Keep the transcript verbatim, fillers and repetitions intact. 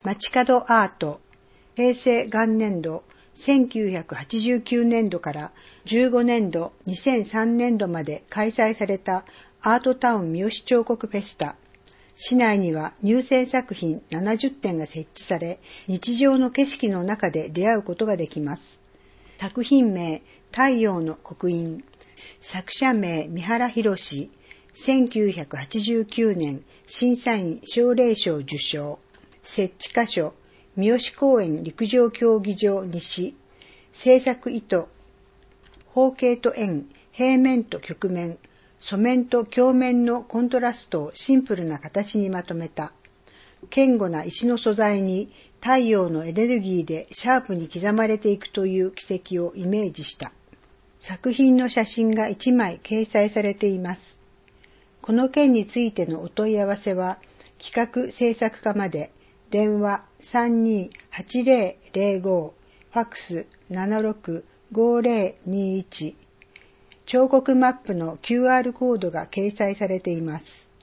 街角アート、平成元年度、せんきゅうひゃくはちじゅうきゅうねんどからじゅうごねんど、にせんさんねんどまで開催されたアートタウン三好彫刻フェスタ。市内には入選作品ななじゅってんが設置され、日常の景色の中で出会うことができます。作品名、太陽の刻印。作者名、三原博史。せんきゅうひゃくはちじゅうきゅうねん審査員奨励賞受賞。設置箇所、三好公園陸上競技場西。制作意図、方形と円、平面と曲面、素面と鏡面のコントラストをシンプルな形にまとめた。堅固な石の素材に太陽のエネルギーでシャープに刻まれていくという奇跡をイメージした。作品の写真がいちまい掲載されています。この件についてのお問い合わせは、企画制作課まで、電話 さんにーはちぜろぜろご、ファックス ななろくごぜろにいち、彫刻マップの キューアール コードが掲載されています。